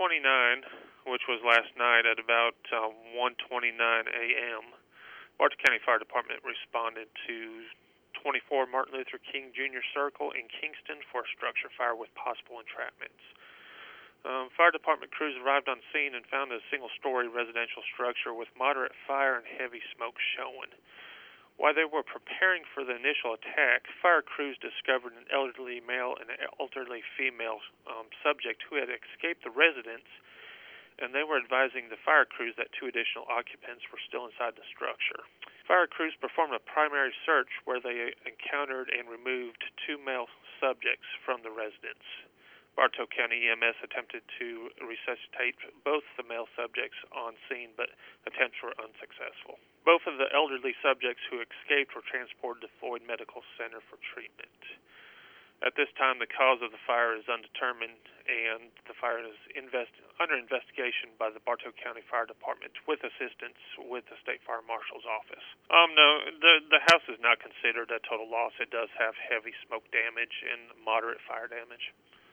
29, which was last night at about 1:29 a.m., Bartow County Fire Department responded to 24 Martin Luther King Jr. Circle in Kingston for a structure fire with possible entrapments. Fire department crews arrived on scene and found a single-story residential structure with moderate fire and heavy smoke showing. While they were preparing for the initial attack, fire crews discovered an elderly male and an elderly female subject who had escaped the residence, and they were advising the fire crews that 2 additional occupants were still inside the structure. Fire crews performed a primary search where they encountered and removed 2 male subjects from the residence. Bartow County EMS attempted to resuscitate both the male subjects on scene, but attempts were unsuccessful. Both of the elderly subjects who escaped were transported to Floyd Medical Center for treatment. At this time, the cause of the fire is undetermined, and the fire is under investigation by the Bartow County Fire Department with assistance with the State Fire Marshal's office. No, the house is not considered a total loss. It does have heavy smoke damage and moderate fire damage.